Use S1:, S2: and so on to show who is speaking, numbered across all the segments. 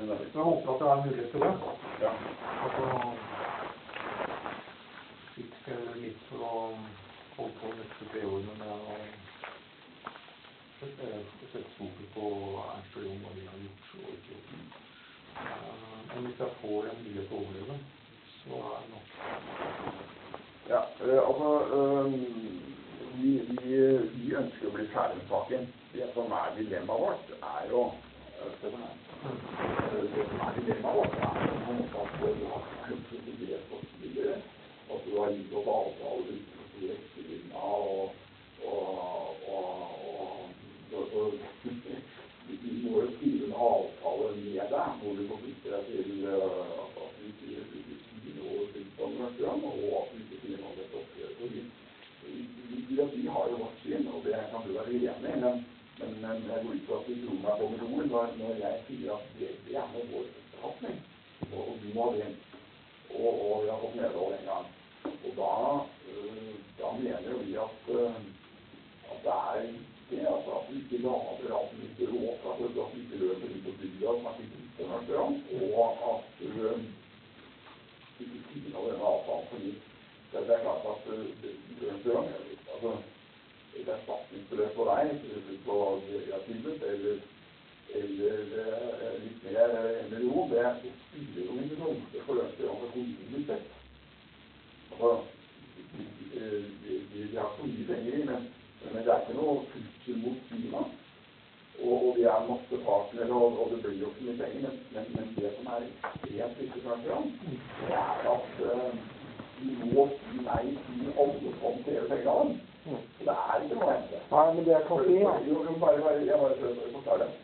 S1: Så jeg håper at det er mulighet til det.
S2: Ja.
S1: Altså, fikk litt for å holde på neste 3 årene med å sette fokus på Ernst og Jon, hva de har gjort og ikke gjort. Men hvis jeg får en mulighet til å overleve, så er det nok.
S2: Ja, altså, vi ønsker å bli ferdig med saken. Det som dilemmaet vårt jo, det som dilemmaet vårt at du har kredibilitet på tidligere, at du har gitt oss avtaler uten rettstillingen vi må jo skrive en avtale med deg, hvor du forplikter deg til at du ikke sier noe slikt om Røstjøen, og at du ikke sier noe om dette oppgjøret. Vi har jo vårt syn, og det kan du være enig i, men jeg går ut fra at du tror meg på millioner når jeg sier at det med vår forfatning, og du må ha det, og vi har fått medhold en gang. Og da mener vi at det det, altså at vi ikke lager alt litt råd, at vi ikke løper ut og bygger og snakker ut av Røstjøen, og at du ikke sier noe av denne avtalen, fordi det klart at Røstjøen, altså et erstatningsbeløp på deg, på tilbudt, eller litt mer enn million, det spiller jo ikke noe for Røstjøen for økonomisk sett. Altså, de har så mye penger i, men det ikke noe trussel mot Kina, og vi masse partnere, og det blir jo ikke mye penger, men det som ekstremt viktig for Røstjøen, det at vi må si nei til alle som krever penger av dem. Så det ikke noe å hente.
S1: Nei, men det kan si, ja.
S2: Jeg bare forklarer det.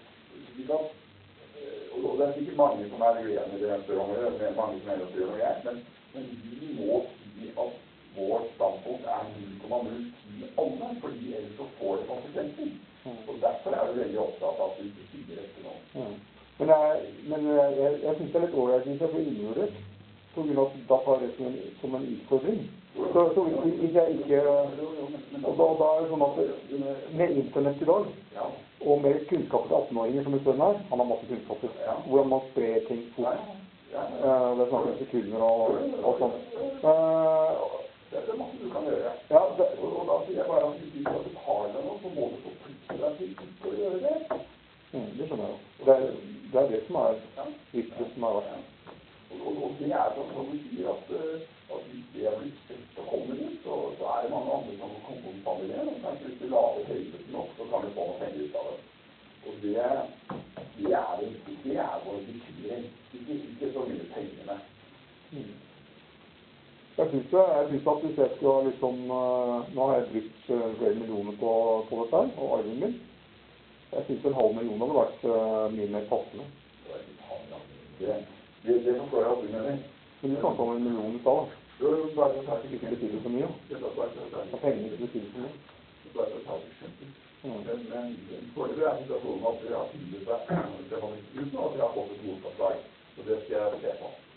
S2: Og det sikkert mange som uenige i det Røstjøen, det mange som mener at det gjør noe greit, men vi må si at vårt standpunkt 0,0 alle, fordi ellers så får det konsekvenser. Og derfor det veldig opptatt av at vi ikke sier dette nå.
S1: Men jeg synes det litt overraskende hvis jeg blir inngjordet, på grunn av at da tar det som en utfordring. Så hvis jeg ikke... Og da det sånn at med internett i dag, og med kunnskap til 18-åringer som står her, han har masse kunnskaper, hvordan man sprer ting fort. Det snakker om sekunder og sånt.
S2: Det masse du kan gjøre.
S1: Ja,
S2: og da sier jeg bare at hvis du skal betale noe, så må du forplikte deg til ikke å gjøre det.
S1: Det skjønner jeg jo. Det det som viktig som vært.
S2: Og det sånn som du sier at hvis det blitt sett å komme dit, så det mange andre som kan komme på en familie, og kanskje hvis du lager høydet nok, så kan du få noe penger ut av det. Og det vår bekymring. Ikke så mye pengene.
S1: Jeg synes at hvis jeg skal liksom, nå har jeg brukt flere millioner på dette her, og arven min. Jeg synes 0,5 millioner hadde vært mye mer passende.
S2: Det forstår jeg at du mener.
S1: Men du snakker om 1 million i stad, da. Det ikke betyr så mye. Det pengene ikke betyr så mye.
S2: Det bare å ta et eksempel. Men foreløpig situasjonen at vi har funnet seg, og at vi har fått et motsatt lag. Så det skal jeg se på.